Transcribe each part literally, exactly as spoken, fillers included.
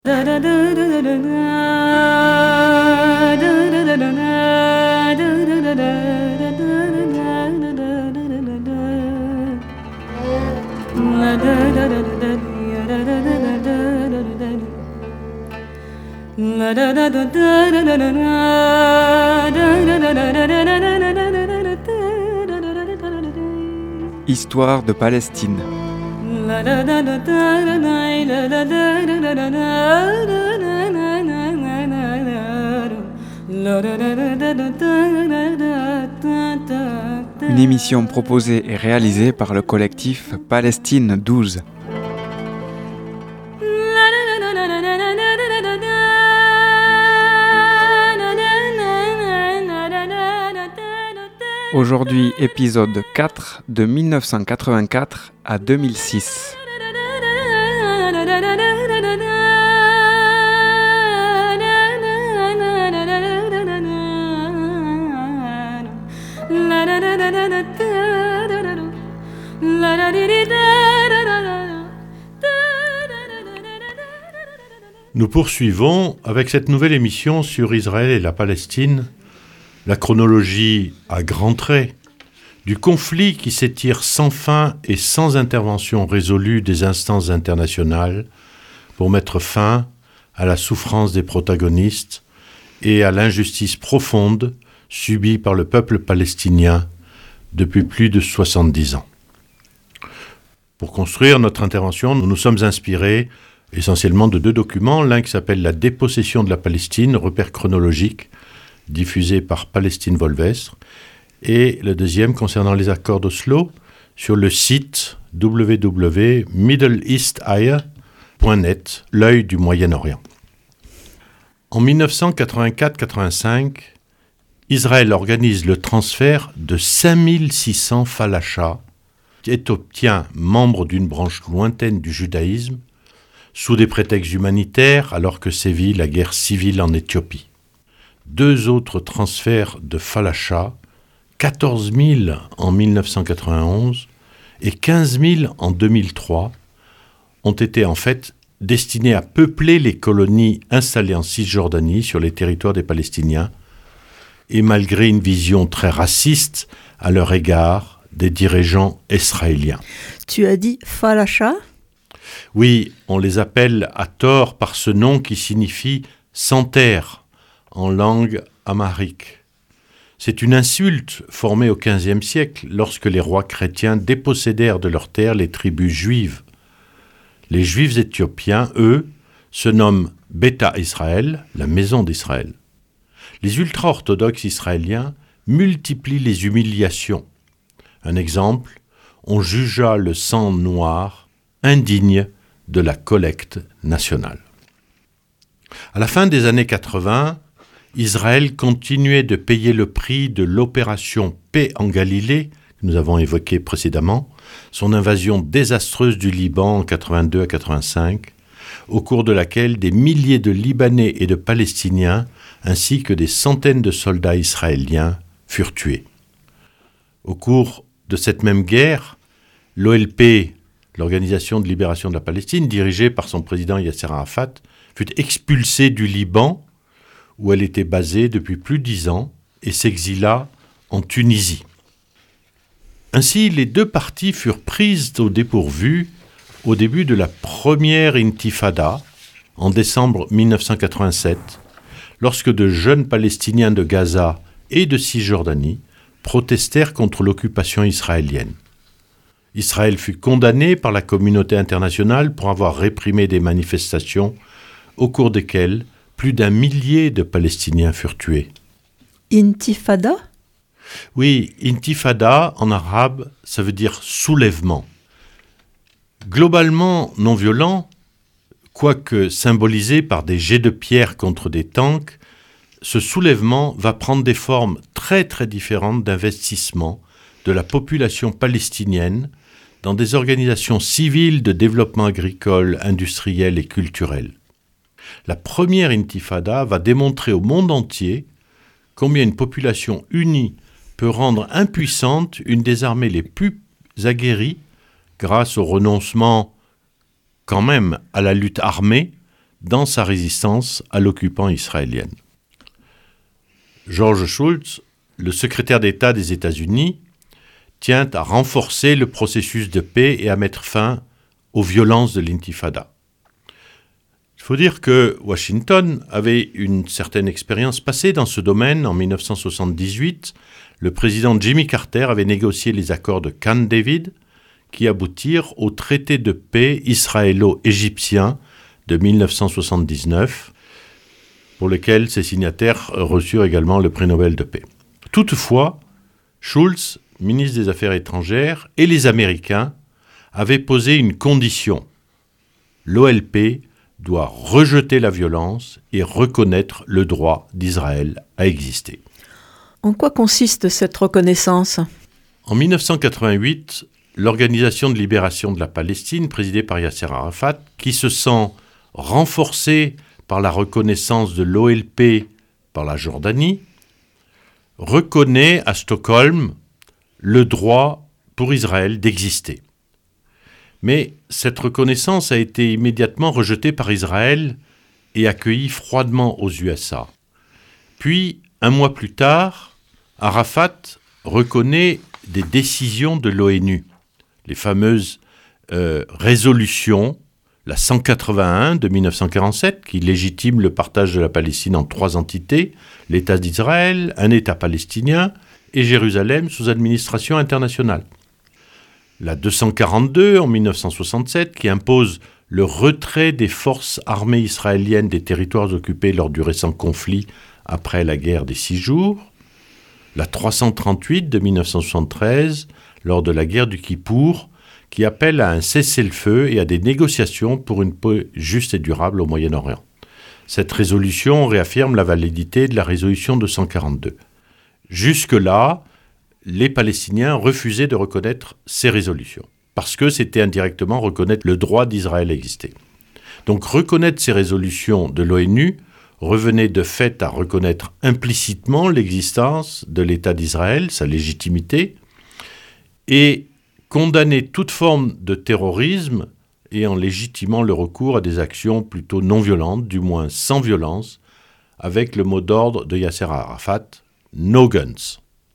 Histoire de Palestine. Une émission proposée et réalisée par le collectif Palestine douze. Aujourd'hui, épisode quatre, de mille neuf cent quatre-vingt-quatre à deux mille six. Nous poursuivons avec cette nouvelle émission sur Israël et la Palestine, la chronologie à grands traits du conflit qui s'étire sans fin et sans intervention résolue des instances internationales pour mettre fin à la souffrance des protagonistes et à l'injustice profonde subie par le peuple palestinien depuis plus de soixante-dix ans. Pour construire notre intervention, nous nous sommes inspirés essentiellement de deux documents, l'un qui s'appelle « La dépossession de la Palestine, repère chronologique », diffusé par Palestine Volvestre, et le deuxième concernant les accords d'Oslo sur le site w w w point middle east eye point net, l'œil du Moyen-Orient. En mille neuf cent quatre-vingt-quatre quatre-vingt-cinq, Israël organise le transfert de cinq mille six cents falachas et obtient, membre d'une branche lointaine du judaïsme, sous des prétextes humanitaires alors que sévit la guerre civile en Éthiopie. Deux autres transferts de falachas, quatorze mille en mille neuf cent quatre-vingt-onze et quinze mille en deux mille trois, ont été en fait destinés à peupler les colonies installées en Cisjordanie sur les territoires des Palestiniens, et malgré une vision très raciste à leur égard des dirigeants israéliens. Tu as dit falacha ? Oui, on les appelle à tort par ce nom qui signifie « sans terre » en langue amharique. C'est une insulte formée au quinzième siècle lorsque les rois chrétiens dépossédèrent de leurs terres les tribus juives. Les Juifs éthiopiens, eux, se nomment Beta Israël, la maison d'Israël. Les ultra-orthodoxes israéliens multiplient les humiliations. Un exemple, on jugea le sang noir indigne de la collecte nationale. À la fin des années quatre-vingts, Israël continuait de payer le prix de l'opération Paix en Galilée, que nous avons évoquée précédemment, son invasion désastreuse du Liban en quatre-vingt-deux à quatre-vingt-cinq, au cours de laquelle des milliers de Libanais et de Palestiniens, ainsi que des centaines de soldats israéliens, furent tués. Au cours de cette même guerre, l'O L P, l'Organisation de libération de la Palestine, dirigée par son président Yasser Arafat, fut expulsée du Liban, où elle était basée depuis plus de dix ans, et s'exila en Tunisie. Ainsi, les deux parties furent prises au dépourvu au début de la première intifada, en décembre mille neuf cent quatre-vingt-sept, lorsque de jeunes Palestiniens de Gaza et de Cisjordanie protestèrent contre l'occupation israélienne. Israël fut condamné par la communauté internationale pour avoir réprimé des manifestations au cours desquelles plus d'un millier de Palestiniens furent tués. Intifada ? Oui, intifada en arabe, ça veut dire soulèvement. Globalement non violent, quoique symbolisé par des jets de pierre contre des tanks, ce soulèvement va prendre des formes très très différentes d'investissement de la population palestinienne dans des organisations civiles de développement agricole, industriel et culturel. La première intifada va démontrer au monde entier combien une population unie peut rendre impuissante une des armées les plus aguerries grâce au renoncement quand même à la lutte armée dans sa résistance à l'occupant israélien. George Shultz, le secrétaire d'État des États-Unis, tient à renforcer le processus de paix et à mettre fin aux violences de l'intifada. Il faut dire que Washington avait une certaine expérience passée dans ce domaine. En dix-neuf cent soixante-dix-huit, le président Jimmy Carter avait négocié les accords de Camp David qui aboutirent au traité de paix israélo-égyptien de dix-neuf cent soixante-dix-neuf, pour lequel ses signataires reçurent également le prix Nobel de paix. Toutefois, Shultz, ministre des Affaires étrangères, et les Américains avaient posé une condition. L'O L P doit rejeter la violence et reconnaître le droit d'Israël à exister. En quoi consiste cette reconnaissance ? En dix-neuf cent quatre-vingt-huit, l'Organisation de libération de la Palestine, présidée par Yasser Arafat, qui se sent renforcée par la reconnaissance de l'O L P par la Jordanie, reconnaît à Stockholm le droit pour Israël d'exister. Mais cette reconnaissance a été immédiatement rejetée par Israël et accueillie froidement aux U S A. Puis, un mois plus tard, Arafat reconnaît des décisions de l'ONU, les fameuses euh, résolutions, la cent quatre-vingt-un de dix-neuf cent quarante-sept, qui légitime le partage de la Palestine en trois entités, l'État d'Israël, un État palestinien et Jérusalem sous administration internationale. La deux cent quarante-deux en dix-neuf cent soixante-sept, qui impose le retrait des forces armées israéliennes des territoires occupés lors du récent conflit après la guerre des Six Jours. La trois cent trente-huit de dix-neuf cent soixante-treize, lors de la guerre du Kippour, qui appelle à un cessez-le-feu et à des négociations pour une paix juste et durable au Moyen-Orient. Cette résolution réaffirme la validité de la résolution deux cent quarante-deux. Jusque-là, les Palestiniens refusaient de reconnaître ces résolutions, parce que c'était indirectement reconnaître le droit d'Israël à exister. Donc reconnaître ces résolutions de l'ONU revenait de fait à reconnaître implicitement l'existence de l'État d'Israël, sa légitimité, et condamner toute forme de terrorisme et en légitimant le recours à des actions plutôt non violentes, du moins sans violence, avec le mot d'ordre de Yasser Arafat, « No guns ».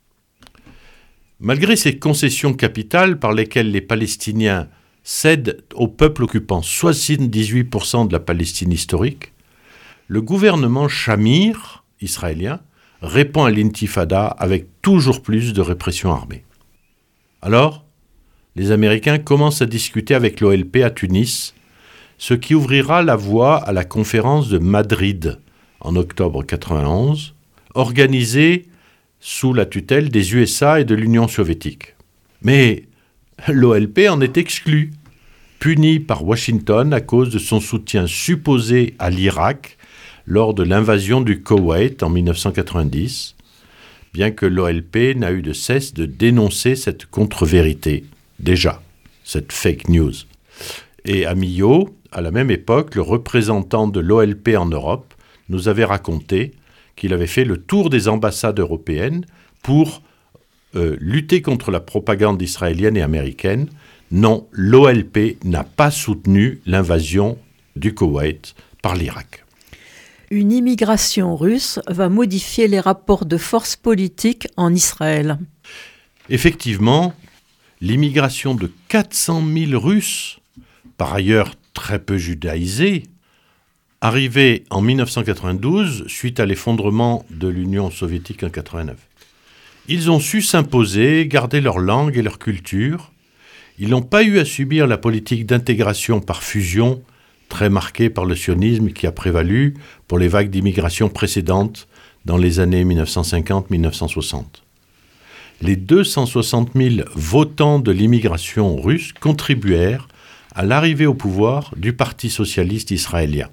Malgré ces concessions capitales par lesquelles les Palestiniens cèdent au peuple occupant soixante-dix-huit pour cent de la Palestine historique, le gouvernement Shamir, israélien, répond à l'intifada avec toujours plus de répression armée. Alors, les Américains commencent à discuter avec l'O L P à Tunis, ce qui ouvrira la voie à la conférence de Madrid en octobre quatre-vingt-onze, organisée sous la tutelle des U S A et de l'Union soviétique. Mais l'O L P en est exclu, puni par Washington à cause de son soutien supposé à l'Irak lors de l'invasion du Koweït en dix-neuf cent quatre-vingt-dix, bien que l'O L P n'a eu de cesse de dénoncer cette contre-vérité, déjà, cette fake news. Et à Millau, à la même époque, le représentant de l'O L P en Europe nous avait raconté qu'il avait fait le tour des ambassades européennes pour euh, lutter contre la propagande israélienne et américaine. Non, l'O L P n'a pas soutenu l'invasion du Koweït par l'Irak. Une immigration russe va modifier les rapports de force politique en Israël. Effectivement, l'immigration de quatre cent mille Russes, par ailleurs très peu judaïsés, arrivés en dix-neuf cent quatre-vingt-douze suite à l'effondrement de l'Union soviétique en quatre-vingt-neuf. Ils ont su s'imposer, garder leur langue et leur culture. Ils n'ont pas eu à subir la politique d'intégration par fusion, très marquée par le sionisme qui a prévalu pour les vagues d'immigration précédentes dans les années dix-neuf cent cinquante à dix-neuf cent soixante. Les deux cent soixante mille votants de l'immigration russe contribuèrent à l'arrivée au pouvoir du Parti socialiste israélien.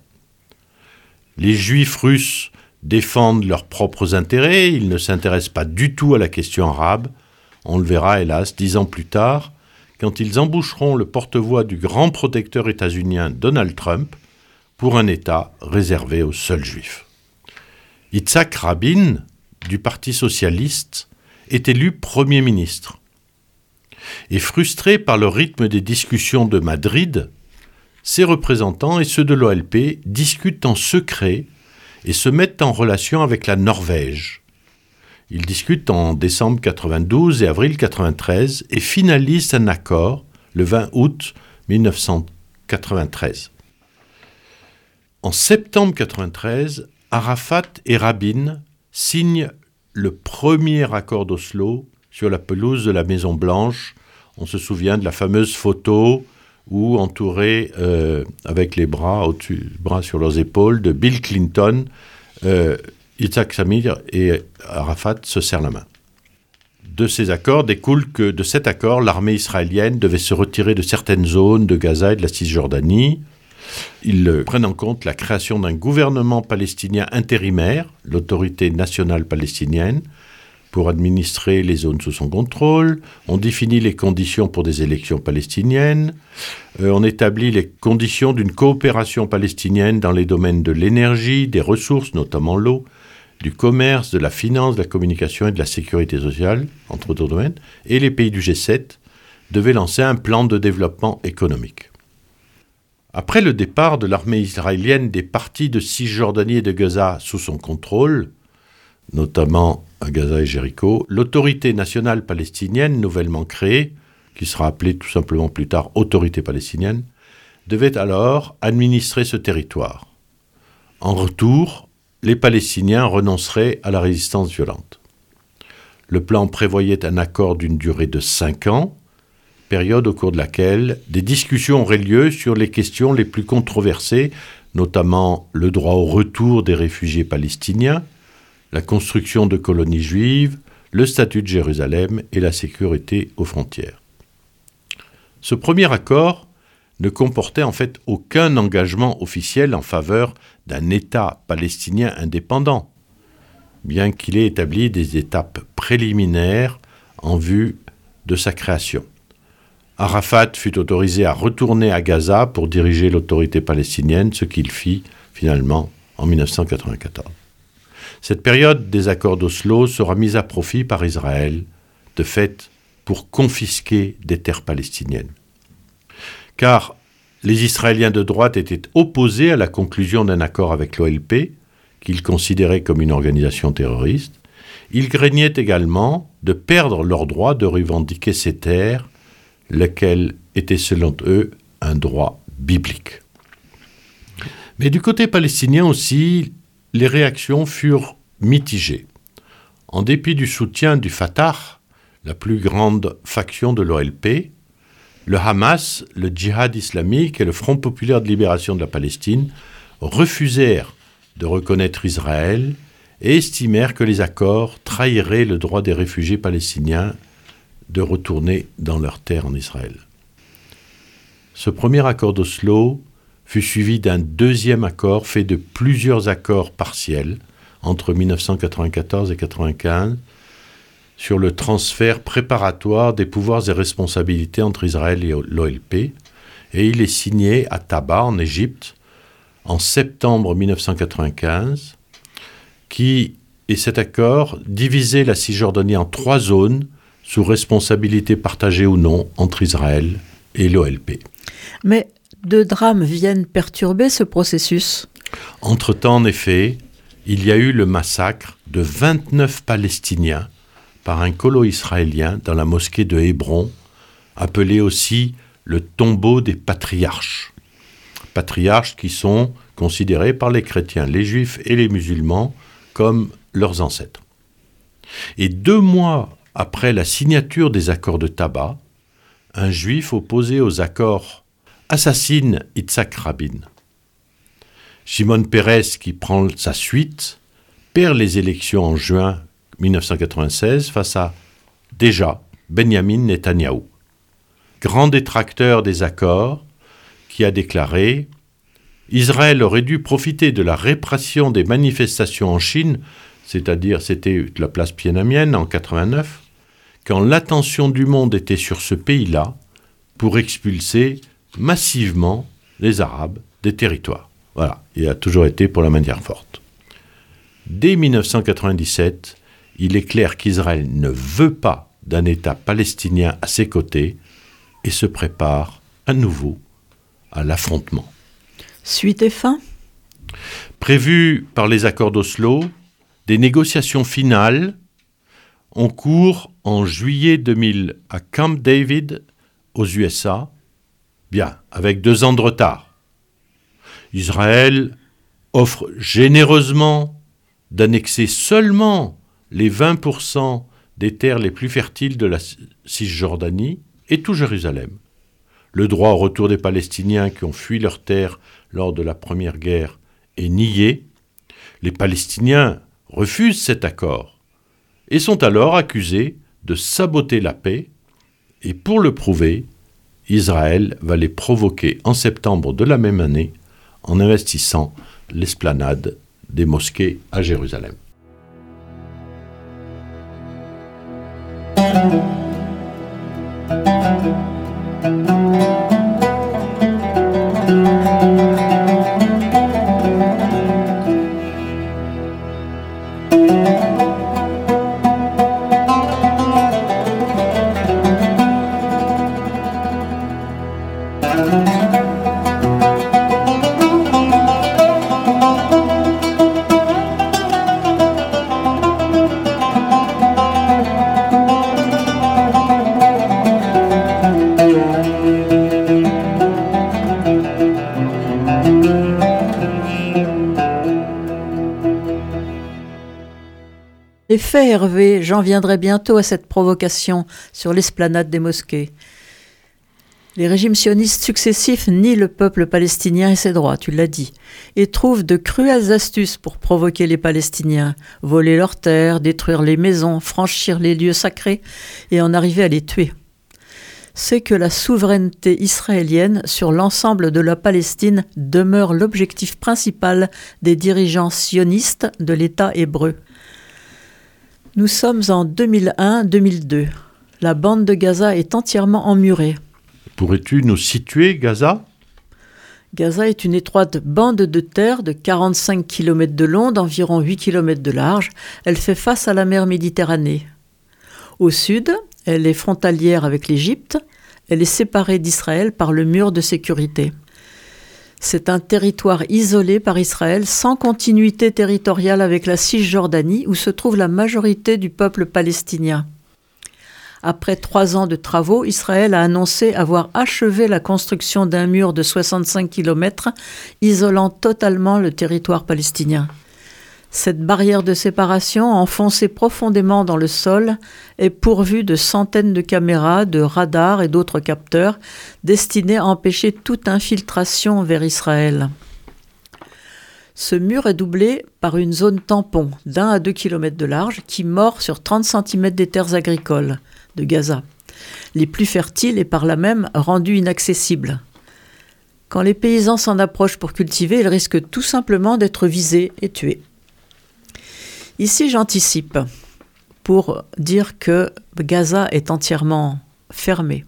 Les juifs russes défendent leurs propres intérêts, ils ne s'intéressent pas du tout à la question arabe. On le verra hélas dix ans plus tard, quand ils embaucheront le porte-voix du grand protecteur états-unien Donald Trump pour un État réservé aux seuls juifs. Yitzhak Rabin, du Parti socialiste, est élu Premier ministre. Et frustré par le rythme des discussions de Madrid, ses représentants et ceux de l'O L P discutent en secret et se mettent en relation avec la Norvège. Ils discutent en décembre quatre-vingt-douze et avril quatre-vingt-treize et finalisent un accord le vingt août mille neuf cent quatre-vingt-treize. En septembre quatre-vingt-treize, Arafat et Rabin signent le premier accord d'Oslo sur la pelouse de la Maison Blanche. On se souvient de la fameuse photo où, entourés euh, avec les bras, au-dessus, bras sur leurs épaules, de Bill Clinton, euh, Yitzhak Samir et Arafat se serrent la main. De ces accords découle que de cet accord, l'armée israélienne devait se retirer de certaines zones de Gaza et de la Cisjordanie. Ils prennent en compte la création d'un gouvernement palestinien intérimaire, l'autorité nationale palestinienne, pour administrer les zones sous son contrôle. On définit les conditions pour des élections palestiniennes. Euh, on établit les conditions d'une coopération palestinienne dans les domaines de l'énergie, des ressources, notamment l'eau, du commerce, de la finance, de la communication et de la sécurité sociale, entre autres domaines. Et les pays du G sept devaient lancer un plan de développement économique. Après le départ de l'armée israélienne des parties de Cisjordanie et de Gaza sous son contrôle, notamment à Gaza et Jéricho, l'autorité nationale palestinienne nouvellement créée, qui sera appelée tout simplement plus tard Autorité palestinienne, devait alors administrer ce territoire. En retour, les Palestiniens renonceraient à la résistance violente. Le plan prévoyait un accord d'une durée de cinq ans, période au cours de laquelle des discussions auraient lieu sur les questions les plus controversées, notamment le droit au retour des réfugiés palestiniens, la construction de colonies juives, le statut de Jérusalem et la sécurité aux frontières. Ce premier accord ne comportait en fait aucun engagement officiel en faveur d'un État palestinien indépendant, bien qu'il ait établi des étapes préliminaires en vue de sa création. Arafat fut autorisé à retourner à Gaza pour diriger l'autorité palestinienne, ce qu'il fit finalement en mille neuf cent quatre-vingt-quatorze. Cette période des accords d'Oslo sera mise à profit par Israël, de fait, pour confisquer des terres palestiniennes. Car les Israéliens de droite étaient opposés à la conclusion d'un accord avec l'O L P, qu'ils considéraient comme une organisation terroriste. Ils craignaient également de perdre leur droit de revendiquer ces terres, lequel était selon eux un droit biblique. Mais du côté palestinien aussi, les réactions furent mitigées. En dépit du soutien du Fatah, la plus grande faction de l'O L P, le Hamas, le Djihad islamique et le Front populaire de libération de la Palestine refusèrent de reconnaître Israël et estimèrent que les accords trahiraient le droit des réfugiés palestiniens de retourner dans leurs terres en Israël. Ce premier accord d'Oslo fut suivi d'un deuxième accord fait de plusieurs accords partiels entre mille neuf cent quatre-vingt-quatorze et mille neuf cent quatre-vingt-quinze sur le transfert préparatoire des pouvoirs et responsabilités entre Israël et l'O L P, et il est signé à Taba, en Égypte, en septembre mille neuf cent quatre-vingt-quinze, qui, et cet accord, divisait la Cisjordanie en trois zones, sous responsabilité partagée ou non entre Israël et l'O L P. Mais deux drames viennent perturber ce processus. Entre-temps, en effet, il y a eu le massacre de vingt-neuf Palestiniens par un colo israélien dans la mosquée de Hébron, appelé aussi le tombeau des patriarches. Patriarches qui sont considérés par les chrétiens, les juifs et les musulmans comme leurs ancêtres. Et deux mois après la signature des accords de Taba, un juif opposé aux accords assassine Yitzhak Rabin. Shimon Peres, qui prend sa suite, perd les élections en juin mille neuf cent quatre-vingt-seize face à, déjà, Benjamin Netanyahou, grand détracteur des accords, qui a déclaré « Israël aurait dû profiter de la répression des manifestations en Chine, c'est-à-dire c'était la place Tiananmen en quatre-vingt-neuf, quand l'attention du monde était sur ce pays-là, pour expulser massivement les Arabes des territoires. » Voilà, il a toujours été pour la manière forte. Dès mille neuf cent quatre-vingt-dix-sept, il est clair qu'Israël ne veut pas d'un État palestinien à ses côtés et se prépare à nouveau à l'affrontement. Suite et fin ? Prévues par les accords d'Oslo, des négociations finales ont cours en juillet deux mille à Camp David, aux U S A, bien, avec deux ans de retard. Israël offre généreusement d'annexer seulement les vingt pour cent des terres les plus fertiles de la Cisjordanie et tout Jérusalem. Le droit au retour des Palestiniens qui ont fui leurs terres lors de la Première Guerre est nié. Les Palestiniens refusent cet accord et sont alors accusés de saboter la paix. Et pour le prouver, Israël va les provoquer en septembre de la même année en investissant l'esplanade des mosquées à Jérusalem. Les faits, Hervé, j'en viendrai bientôt à cette provocation sur l'esplanade des mosquées. Les régimes sionistes successifs nient le peuple palestinien et ses droits, tu l'as dit, et trouvent de cruelles astuces pour provoquer les Palestiniens, voler leurs terres, détruire les maisons, franchir les lieux sacrés et en arriver à les tuer. C'est que la souveraineté israélienne sur l'ensemble de la Palestine demeure l'objectif principal des dirigeants sionistes de l'État hébreu. Nous sommes en deux mille un deux mille deux. La bande de Gaza est entièrement emmurée. Pourrais-tu nous situer, Gaza ? Gaza est une étroite bande de terre de quarante-cinq kilomètres de long, d'environ huit kilomètres de large. Elle fait face à la mer Méditerranée. Au sud, elle est frontalière avec l'Égypte. Elle est séparée d'Israël par le mur de sécurité. C'est un territoire isolé par Israël, sans continuité territoriale avec la Cisjordanie, où se trouve la majorité du peuple palestinien. Après trois ans de travaux, Israël a annoncé avoir achevé la construction d'un mur de soixante-cinq kilomètres, isolant totalement le territoire palestinien. Cette barrière de séparation, enfoncée profondément dans le sol, est pourvue de centaines de caméras, de radars et d'autres capteurs destinés à empêcher toute infiltration vers Israël. Ce mur est doublé par une zone tampon d'un à deux kilomètres de large qui mord sur trente centimètres des terres agricoles de Gaza, les plus fertiles et par là même rendues inaccessibles. Quand les paysans s'en approchent pour cultiver, ils risquent tout simplement d'être visés et tués. Ici, j'anticipe pour dire que Gaza est entièrement fermée.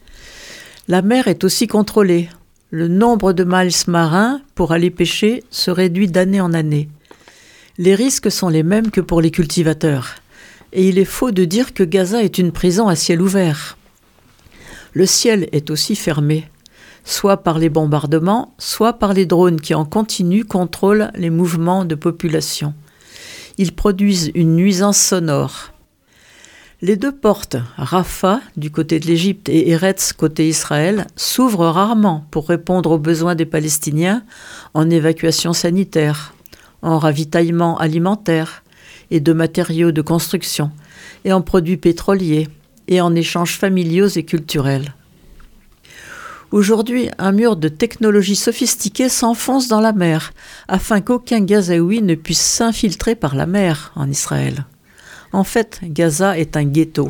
La mer est aussi contrôlée. Le nombre de miles marins pour aller pêcher se réduit d'année en année. Les risques sont les mêmes que pour les cultivateurs. Et il est faux de dire que Gaza est une prison à ciel ouvert. Le ciel est aussi fermé, soit par les bombardements, soit par les drones qui en continu contrôlent les mouvements de population. Ils produisent une nuisance sonore. Les deux portes, Rafah du côté de l'Égypte et Eretz côté Israël, s'ouvrent rarement pour répondre aux besoins des Palestiniens en évacuation sanitaire, en ravitaillement alimentaire et de matériaux de construction, et en produits pétroliers, et en échanges familiaux et culturels. Aujourd'hui, un mur de technologie sophistiquée s'enfonce dans la mer, afin qu'aucun Gazaoui ne puisse s'infiltrer par la mer en Israël. En fait, Gaza est un ghetto.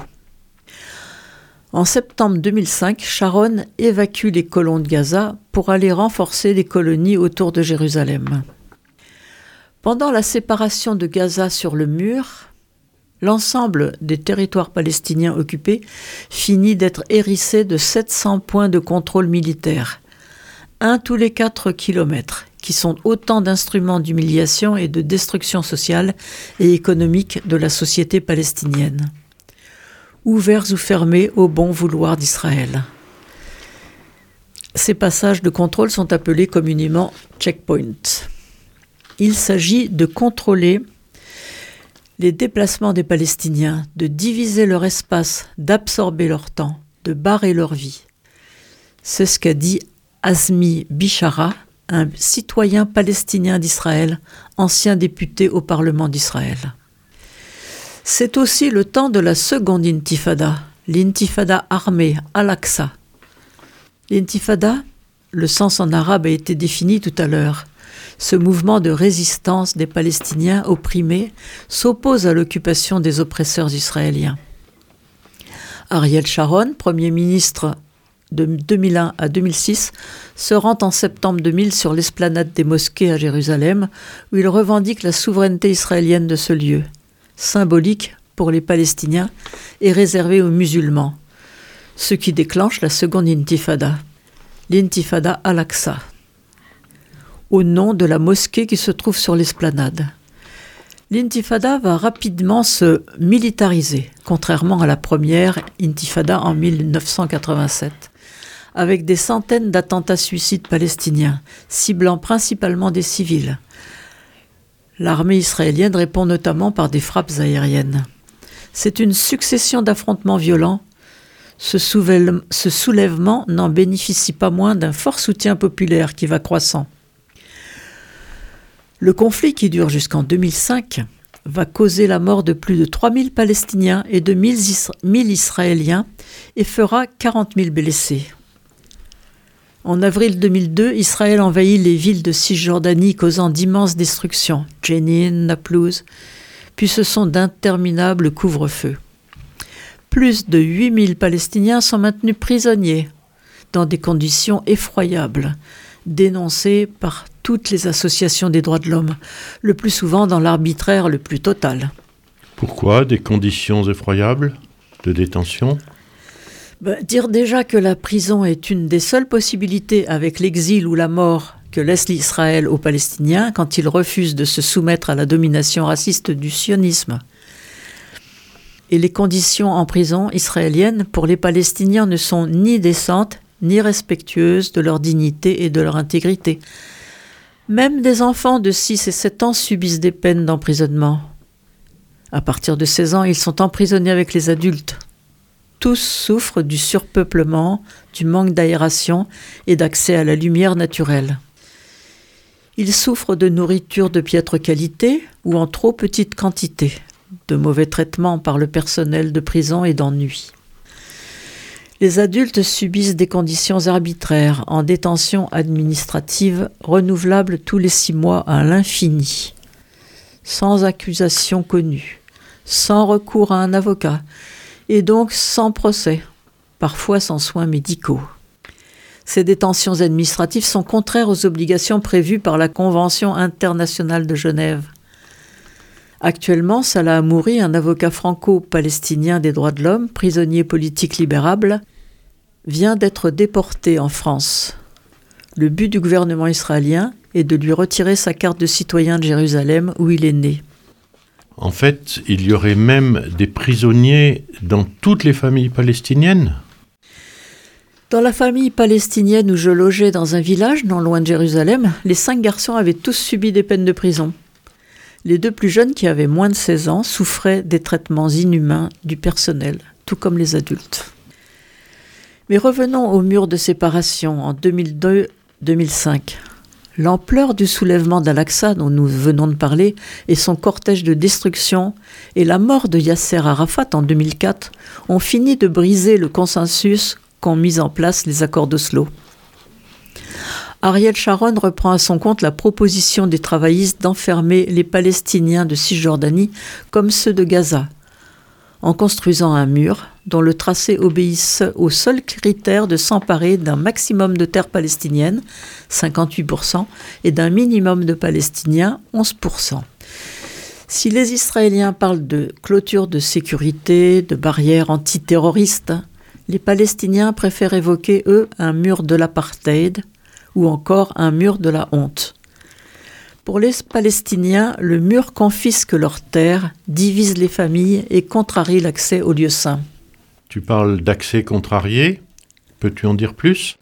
En septembre deux mille cinq, Sharon évacue les colons de Gaza pour aller renforcer les colonies autour de Jérusalem. Pendant la séparation de Gaza sur le mur, l'ensemble des territoires palestiniens occupés finit d'être hérissé de sept cents points de contrôle militaire, un tous les quatre kilomètres, qui sont autant d'instruments d'humiliation et de destruction sociale et économique de la société palestinienne, ouverts ou fermés au bon vouloir d'Israël. Ces passages de contrôle sont appelés communément checkpoints. Il s'agit de contrôler les déplacements des Palestiniens, de diviser leur espace, d'absorber leur temps, de barrer leur vie. C'est ce qu'a dit Azmi Bishara, un citoyen palestinien d'Israël, ancien député au Parlement d'Israël. C'est aussi le temps de la seconde intifada, l'intifada armée, Al-Aqsa. L'intifada, le sens en arabe a été défini tout à l'heure. Ce mouvement de résistance des Palestiniens opprimés s'oppose à l'occupation des oppresseurs israéliens. Ariel Sharon, Premier ministre de deux mille un à deux mille six, se rend en septembre deux mille sur l'esplanade des mosquées à Jérusalem, où il revendique la souveraineté israélienne de ce lieu, symbolique pour les Palestiniens et réservé aux musulmans, ce qui déclenche la seconde intifada, l'intifada Al-Aqsa, au nom de la mosquée qui se trouve sur l'esplanade. L'intifada va rapidement se militariser, contrairement à la première intifada en mille neuf cent quatre-vingt-sept, avec des centaines d'attentats suicides palestiniens, ciblant principalement des civils. L'armée israélienne répond notamment par des frappes aériennes. C'est une succession d'affrontements violents. Ce, soulève, ce soulèvement n'en bénéficie pas moins d'un fort soutien populaire qui va croissant. Le conflit, qui dure jusqu'en deux mille cinq, va causer la mort de plus de trois mille Palestiniens et de mille Israéliens et fera quarante mille blessés. En avril deux mille deux, Israël envahit les villes de Cisjordanie, causant d'immenses destructions, Jenin, Naplouse, puis ce sont d'interminables couvre-feux. Plus de huit mille Palestiniens sont maintenus prisonniers dans des conditions effroyables, dénoncées par toutes les associations des droits de l'homme, le plus souvent dans l'arbitraire le plus total. Pourquoi des conditions effroyables de détention ? Ben, dire déjà que la prison est une des seules possibilités avec l'exil ou la mort que laisse l'Israël aux Palestiniens quand ils refusent de se soumettre à la domination raciste du sionisme. Et les conditions en prison israélienne pour les Palestiniens ne sont ni décentes ni respectueuses de leur dignité et de leur intégrité. Même des enfants de six et sept ans subissent des peines d'emprisonnement. À partir de seize ans, ils sont emprisonnés avec les adultes. Tous souffrent du surpeuplement, du manque d'aération et d'accès à la lumière naturelle. Ils souffrent de nourriture de piètre qualité ou en trop petite quantité, de mauvais traitements par le personnel de prison et d'ennui. Les adultes subissent des conditions arbitraires en détention administrative renouvelable tous les six mois à l'infini, sans accusation connue, sans recours à un avocat, et donc sans procès, parfois sans soins médicaux. Ces détentions administratives sont contraires aux obligations prévues par la Convention internationale de Genève. Actuellement, Salah Hamouri, un avocat franco-palestinien des droits de l'homme, prisonnier politique libérable, vient d'être déporté en France. Le but du gouvernement israélien est de lui retirer sa carte de citoyen de Jérusalem où il est né. En fait, il y aurait même des prisonniers dans toutes les familles palestiniennes ? Dans la famille palestinienne où je logeais dans un village non loin de Jérusalem, les cinq garçons avaient tous subi des peines de prison. Les deux plus jeunes, qui avaient moins de seize ans, souffraient des traitements inhumains du personnel, tout comme les adultes. Mais revenons au mur de séparation en deux mille deux deux mille cinq. L'ampleur du soulèvement d'Al-Aqsa dont nous venons de parler et son cortège de destruction et la mort de Yasser Arafat en deux mille quatre ont fini de briser le consensus qu'ont mis en place les accords d'Oslo. Ariel Sharon reprend à son compte la proposition des travaillistes d'enfermer les Palestiniens de Cisjordanie comme ceux de Gaza, en construisant un mur dont le tracé obéisse au seul critère de s'emparer d'un maximum de terres palestiniennes, cinquante-huit pour cent, et d'un minimum de Palestiniens, onze pour cent. Si les Israéliens parlent de clôture de sécurité, de barrières antiterroristes, les Palestiniens préfèrent évoquer, eux, un mur de l'apartheid ou encore un mur de la honte. Pour les Palestiniens, le mur confisque leurs terres, divise les familles et contrarie l'accès aux lieux saints. Tu parles d'accès contrarié. Peux-tu en dire plus ?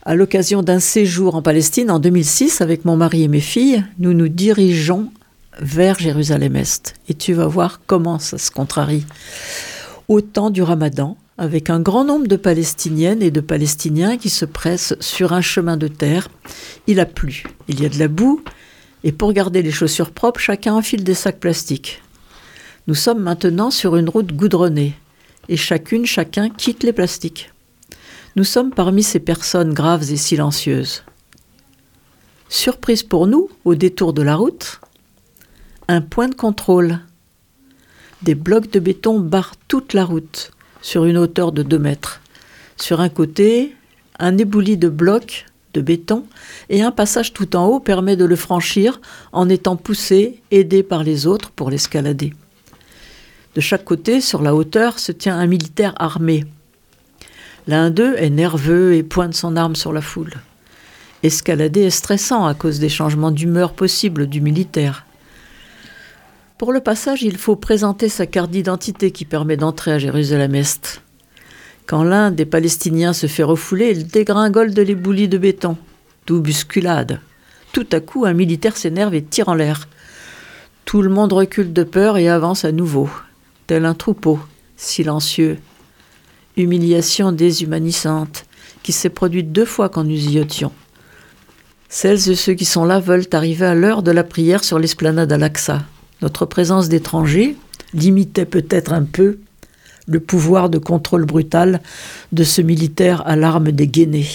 À l'occasion d'un séjour en Palestine en deux mille six, avec mon mari et mes filles, nous nous dirigeons vers Jérusalem-Est. Et tu vas voir comment ça se contrarie. Au temps du Ramadan, avec un grand nombre de Palestiniennes et de Palestiniens qui se pressent sur un chemin de terre, il a plu. Il y a de la boue, et pour garder les chaussures propres, chacun enfile des sacs plastiques. Nous sommes maintenant sur une route goudronnée, et chacune, chacun quitte les plastiques. Nous sommes parmi ces personnes graves et silencieuses. Surprise pour nous, au détour de la route, un point de contrôle. Des blocs de béton barrent toute la route, sur une hauteur de deux mètres. Sur un côté, un éboulis de blocs de béton et un passage tout en haut permet de le franchir en étant poussé, aidé par les autres pour l'escalader. De chaque côté, sur la hauteur, se tient un militaire armé. L'un d'eux est nerveux et pointe son arme sur la foule. Escalader est stressant à cause des changements d'humeur possibles du militaire. Pour le passage, il faut présenter sa carte d'identité qui permet d'entrer à Jérusalem-Est. Quand l'un des Palestiniens se fait refouler, il dégringole de l'éboulis de béton. D'où bousculade. Tout à coup, un militaire s'énerve et tire en l'air. Tout le monde recule de peur et avance à nouveau, tel un troupeau, silencieux. Humiliation déshumanisante, qui s'est produite deux fois quand nous y étions. Celles et ceux qui sont là veulent arriver à l'heure de la prière sur l'esplanade Al-Aqsa. Notre présence d'étrangers limitait peut-être un peu le pouvoir de contrôle brutal de ce militaire à l'arme dégainée.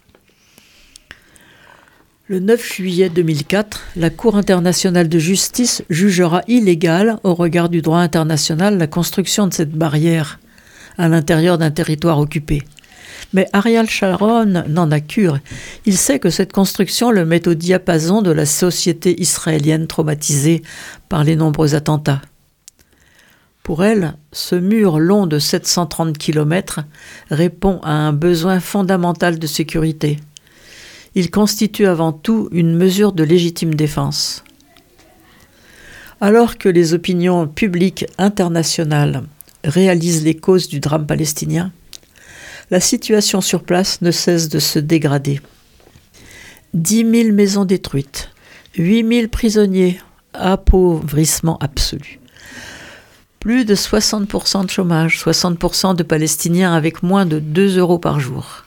Le neuf juillet deux mille quatre, la Cour internationale de justice jugera illégale, au regard du droit international, la construction de cette barrière à l'intérieur d'un territoire occupé. Mais Ariel Sharon n'en a cure. Il sait que cette construction le met au diapason de la société israélienne traumatisée par les nombreux attentats. Pour elle, ce mur long de sept cent trente kilomètres répond à un besoin fondamental de sécurité. Il constitue avant tout une mesure de légitime défense. Alors que les opinions publiques internationales réalisent les causes du drame palestinien, la situation sur place ne cesse de se dégrader. dix mille maisons détruites, huit mille prisonniers, appauvrissement absolu. Plus de soixante pour cent de chômage, soixante pour cent de Palestiniens avec moins de deux euros par jour.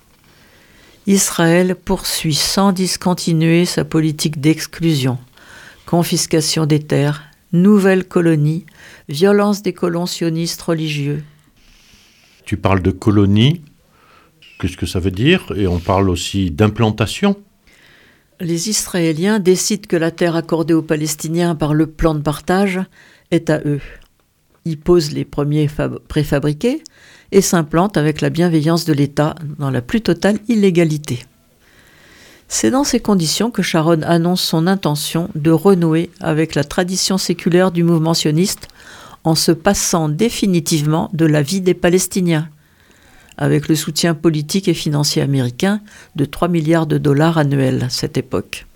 Israël poursuit sans discontinuer sa politique d'exclusion, confiscation des terres, nouvelles colonies, violence des colons sionistes religieux. Tu parles de colonies, qu'est-ce que ça veut dire? Et on parle aussi d'implantation. Les Israéliens décident que la terre accordée aux Palestiniens par le plan de partage est à eux. Ils posent les premiers fab- préfabriqués et s'implantent avec la bienveillance de l'État dans la plus totale illégalité. C'est dans ces conditions que Sharon annonce son intention de renouer avec la tradition séculaire du mouvement sioniste en se passant définitivement de la vie des Palestiniens, avec le soutien politique et financier américain de trois milliards de dollars annuels à cette époque.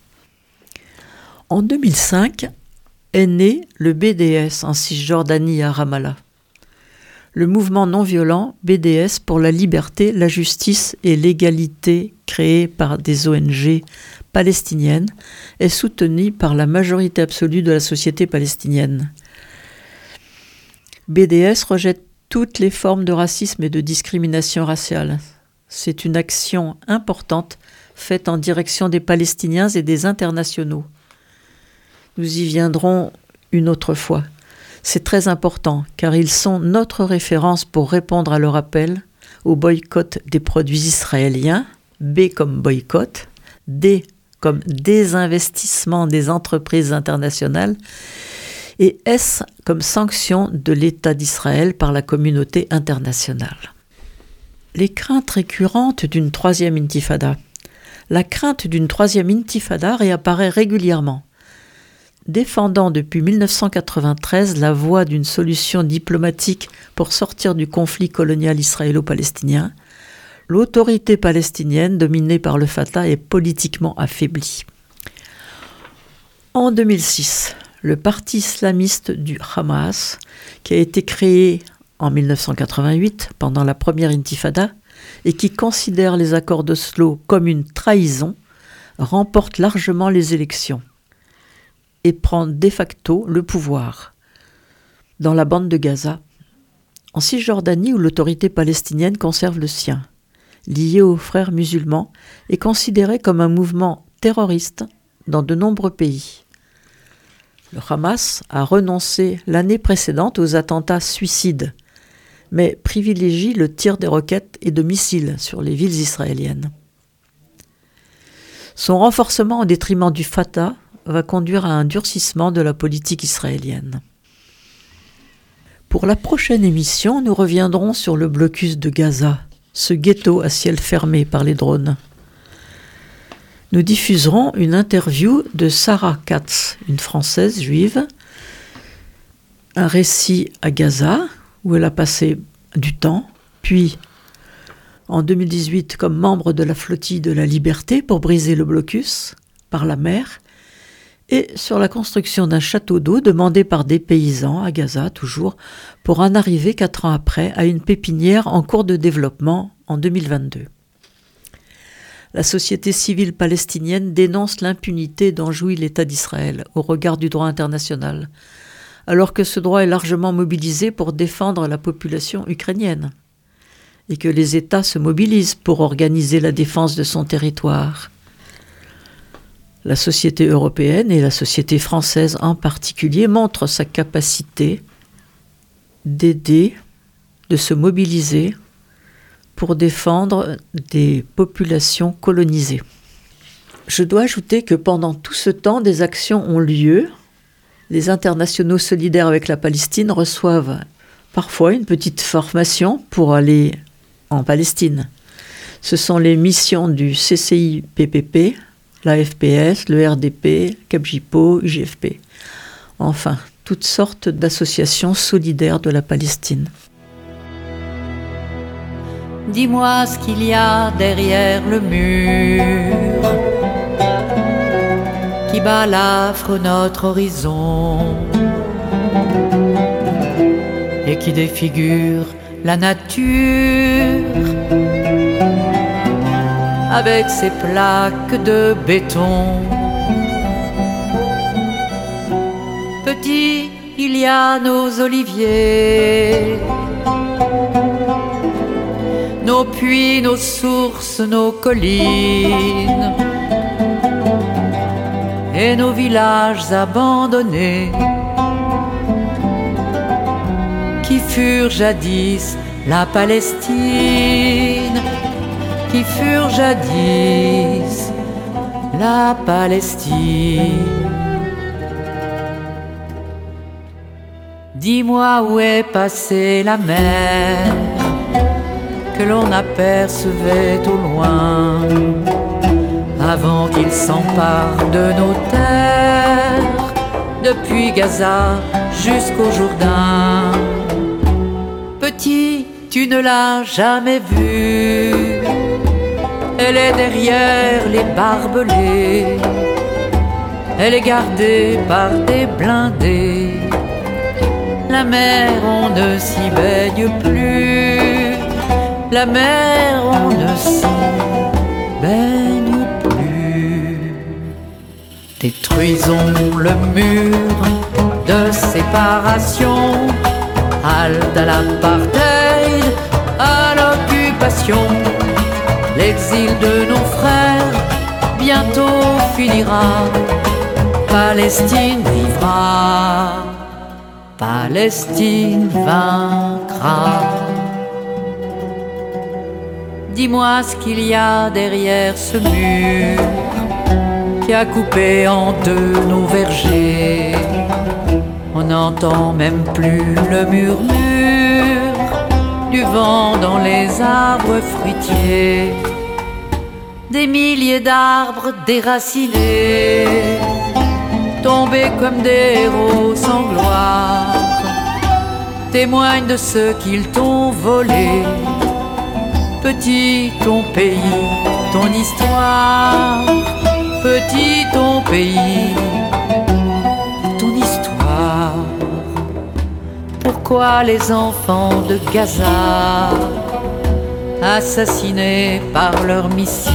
En deux mille cinq est né le B D S en Cisjordanie à Ramallah. Le mouvement non-violent B D S pour la liberté, la justice et l'égalité, créé par des O N G palestiniennes, est soutenu par la majorité absolue de la société palestinienne. B D S rejette toutes les formes de racisme et de discrimination raciale. C'est une action importante faite en direction des Palestiniens et des internationaux. Nous y viendrons une autre fois. C'est très important car ils sont notre référence pour répondre à leur appel au boycott des produits israéliens, B comme boycott, D comme désinvestissement des entreprises internationales et S comme sanction de l'État d'Israël par la communauté internationale. Les craintes récurrentes d'une troisième intifada. La crainte d'une troisième intifada réapparaît régulièrement. Défendant depuis mille neuf cent quatre-vingt-treize la voie d'une solution diplomatique pour sortir du conflit colonial israélo-palestinien, l'autorité palestinienne dominée par le Fatah est politiquement affaiblie. En deux mille six, le parti islamiste du Hamas, qui a été créé en mille neuf cent quatre-vingt-huit pendant la première intifada, et qui considère les accords d'Oslo comme une trahison, remporte largement les élections et prend de facto le pouvoir dans la bande de Gaza, en Cisjordanie où l'autorité palestinienne conserve le sien, lié aux frères musulmans et considéré comme un mouvement terroriste dans de nombreux pays. Le Hamas a renoncé l'année précédente aux attentats suicides, mais privilégie le tir des roquettes et de missiles sur les villes israéliennes. Son renforcement au détriment du Fatah va conduire à un durcissement de la politique israélienne. Pour la prochaine émission, nous reviendrons sur le blocus de Gaza, ce ghetto à ciel fermé par les drones. Nous diffuserons une interview de Sarah Katz, une Française juive, un récit à Gaza, où elle a passé du temps, puis en deux mille dix-huit comme membre de la flottille de la Liberté pour briser le blocus par la mer, et sur la construction d'un château d'eau demandé par des paysans à Gaza, toujours, pour en arriver quatre ans après à une pépinière en cours de développement en deux mille vingt-deux. La société civile palestinienne dénonce l'impunité dont jouit l'État d'Israël au regard du droit international, alors que ce droit est largement mobilisé pour défendre la population ukrainienne, et que les États se mobilisent pour organiser la défense de son territoire. La société européenne et la société française en particulier montrent sa capacité d'aider, de se mobiliser pour défendre des populations colonisées. Je dois ajouter que pendant tout ce temps, des actions ont lieu. Les internationaux solidaires avec la Palestine reçoivent parfois une petite formation pour aller en Palestine. Ce sont les missions du C C I P P P, l'A F P S, le R D P, Capgipo, U G F P. Enfin, toutes sortes d'associations solidaires de la Palestine. Dis-moi ce qu'il y a derrière le mur qui balafre notre horizon et qui défigure la nature avec ses plaques de béton. Petit, il y a nos oliviers, nos puits, nos sources, nos collines et nos villages abandonnés qui furent jadis la Palestine, qui furent jadis la Palestine. Dis-moi où est passée la mer que l'on apercevait au loin avant qu'il s'empare de nos terres, depuis Gaza jusqu'au Jourdain. Petit, tu ne l'as jamais vue, elle est derrière les barbelés, elle est gardée par des blindés. La mer, on ne s'y baigne plus, la mer, on ne s'y baigne plus. Détruisons le mur de séparation, halte à l'apartheid, à l'occupation. L'exil de nos frères bientôt finira, Palestine vivra, Palestine vaincra. Dis-moi ce qu'il y a derrière ce mur qui a coupé en deux nos vergers. On n'entend même plus le murmure du vent dans les arbres fruitiers. Des milliers d'arbres déracinés, tombés comme des héros sans gloire, témoignent de ce qu'ils t'ont volé. Petit ton pays, ton histoire, petit ton pays, ton histoire. Pourquoi les enfants de Gaza assassinés par leurs missiles.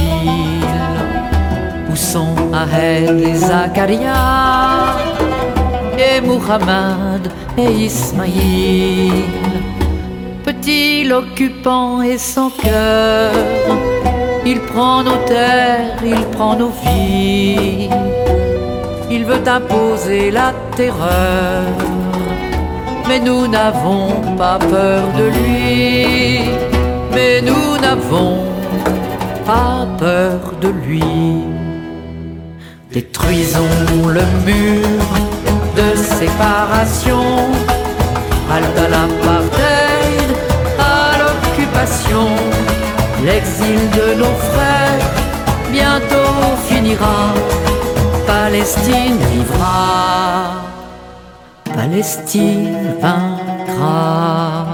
Où sont Ahed et Zacharia, et Muhammad et Ismaïl? Petit l'occupant et sans cœur, il prend nos terres, il prend nos vies. Il veut imposer la terreur, mais nous n'avons pas peur de lui. Mais nous n'avons pas peur de lui. Détruisons le mur de séparation, halte à l'apartheid, à l'occupation. L'exil de nos frères bientôt finira. Palestine vivra, Palestine vaincra.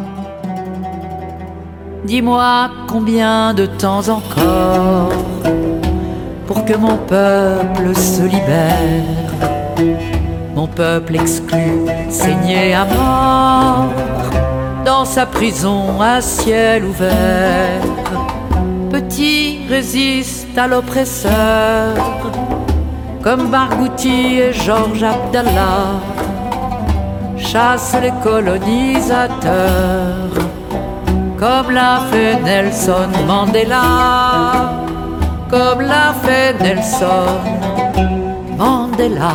Dis-moi combien de temps encore pour que mon peuple se libère, mon peuple exclu, saigné à mort, dans sa prison à ciel ouvert. Petit résiste à l'oppresseur, comme Barghouti et Georges Abdallah, chasse les colonisateurs, comme l'a fait Nelson Mandela, comme l'a fait Nelson Mandela.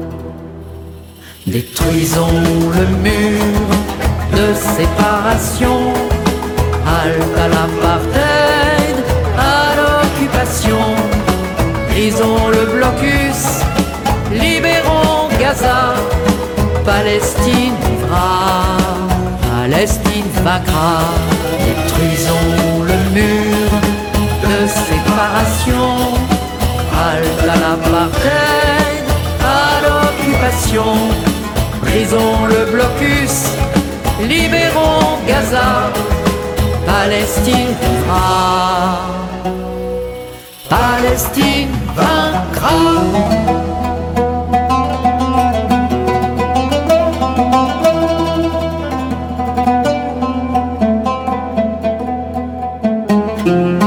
Détruisons le mur de séparation, halte à l'apartheid, à l'occupation. Brisons le blocus, libérons Gaza, Palestine vivra, Palestine vaincra. Détruisons le mur de séparation, halte à l'apartheid, à l'occupation. Brisons le blocus, libérons Gaza, Palestine vivra, Palestine vaincra. Thank you.